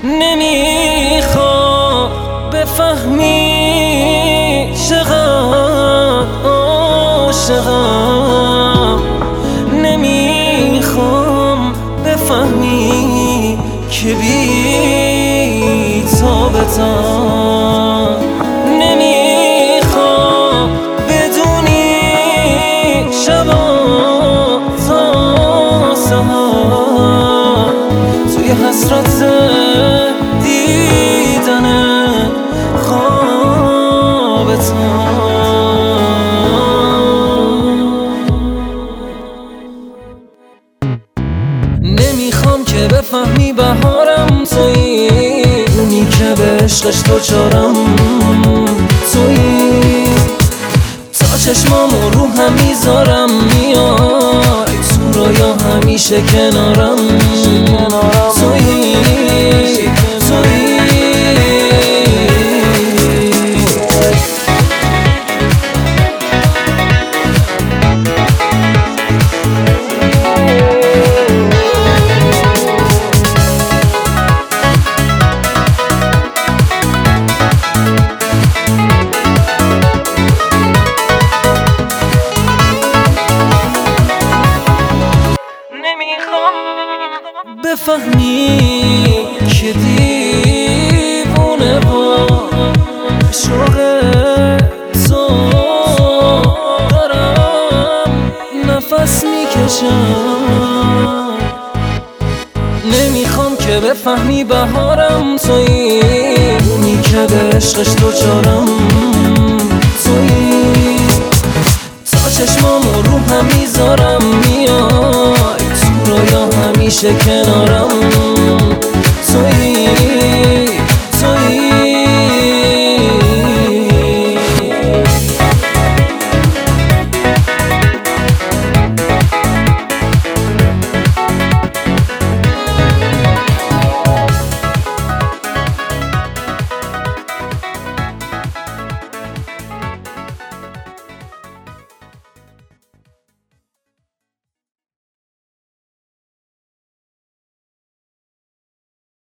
نمیخوام بفهمی چقدر عاشقم، نمیخوام بفهمی که بی تابتم، نمیخوام بدونی شبا تا سهر توی حسرت دیدن خوابتم. نمیخوام که بفهمی بهارم تویی، اونی که به عشقش دوچارم تویی، تا چشمامو رو هم میذارم میای تو رویا همیشه کنارم تویی تویی. بفهمی که دیوونه با شوق تو دارم نفس میکشم. نمیخوام که بفهمی بهارم تویی، اونی که به عشقش دوچارم تویی، تا چشمامو رو هم میذارم میای تو رویا همیشه کنارم